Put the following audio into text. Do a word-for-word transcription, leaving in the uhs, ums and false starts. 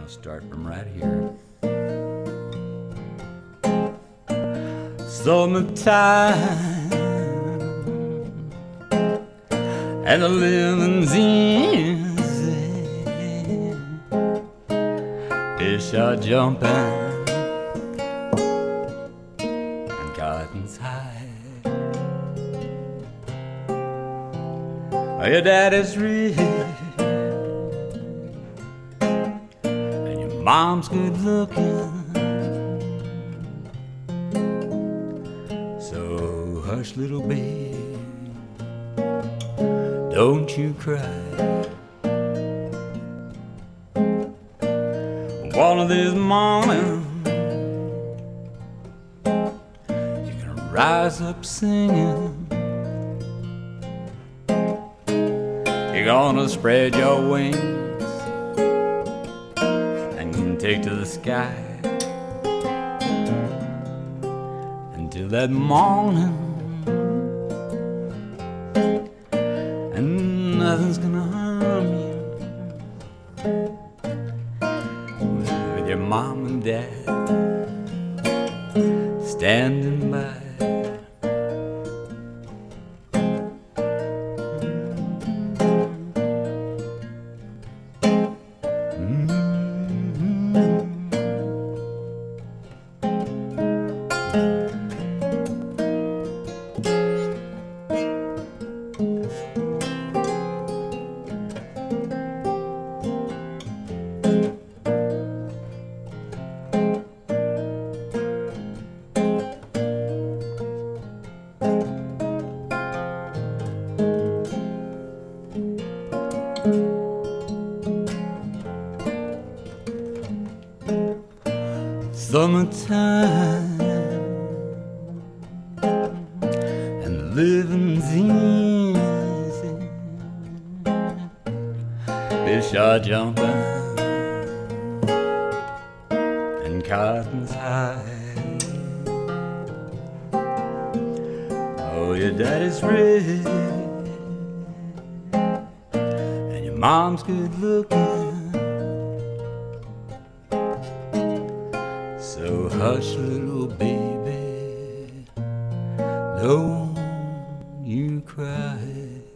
start from right here. Summertime and the living's easy. Fish are jumping and cotton's high. Your daddy's rich and your mom's good looking. So hush, little baby, don't you cry. One of these mornings you're gonna rise up singing. You're gonna spread your wings and take to the sky until that morning, and nothing's gonna harm you with your mom and dad standing by. Summertime and the living's easy. Fish are jumping and cotton's high. Oh, your daddy's rich and your mom's good looking. So hush, little baby, don't you cry.